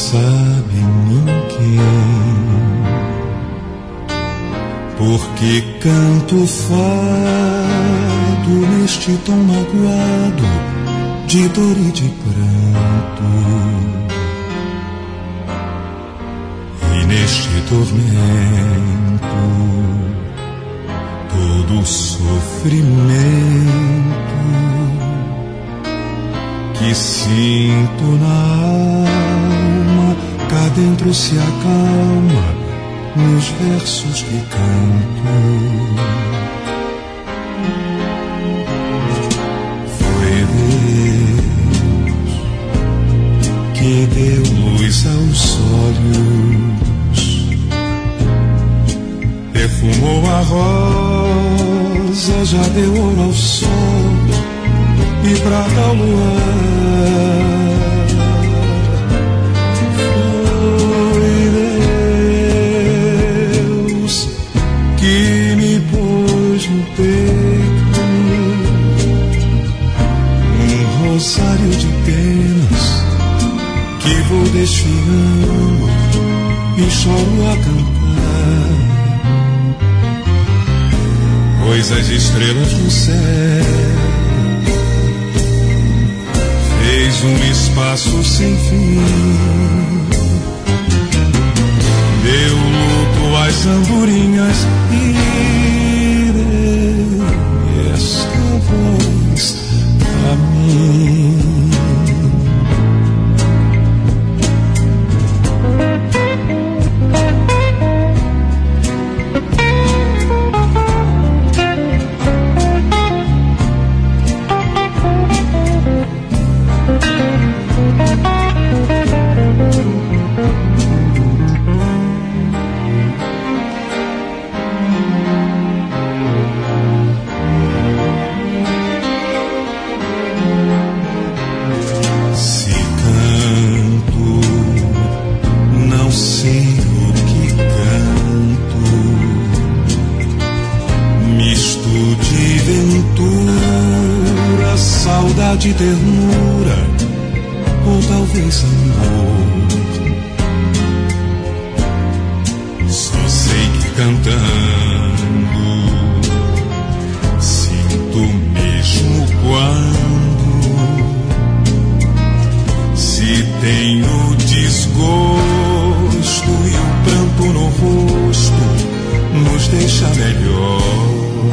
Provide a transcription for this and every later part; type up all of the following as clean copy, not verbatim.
sabe ninguém, porque canto fado neste tom magoado de dor e de pranto, e neste tormento todo sofrimento que sinto na alma, cá dentro se acalma nos versos que canto. Foi Deus que deu luz aos olhos, perfumou a rosa, já deu ouro ao sol e prata ao luar. Foi Deus que me pôs no peito um rosário de penas que vou desfiando e choro a cantar, pois as estrelas do céu fez um espaço sem fim, deu luto às andorinhas e deu esta voz a mim. De ternura, ou talvez amor. Só sei que cantando sinto mesmo quando se tem o desgosto e o pranto no rosto nos deixa melhor.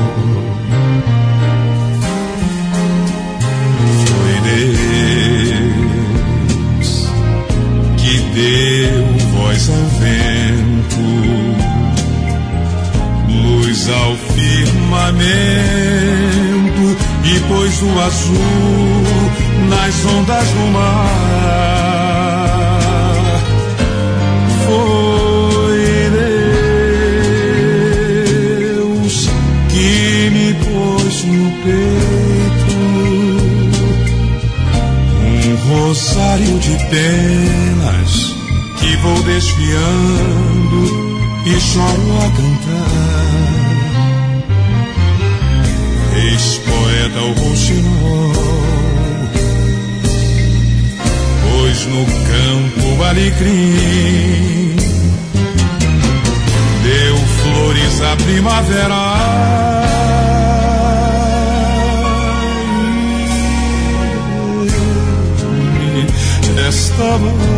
Deus que deu voz ao vento, luz ao firmamento e pôs o azul nas ondas do mar. Foi Deus que me pôs no peito rosário de penas que vou desfiando e choro a cantar. Ex-poeta o rouxinol, pois no campo o alecrim deu flores à primavera. Esta voz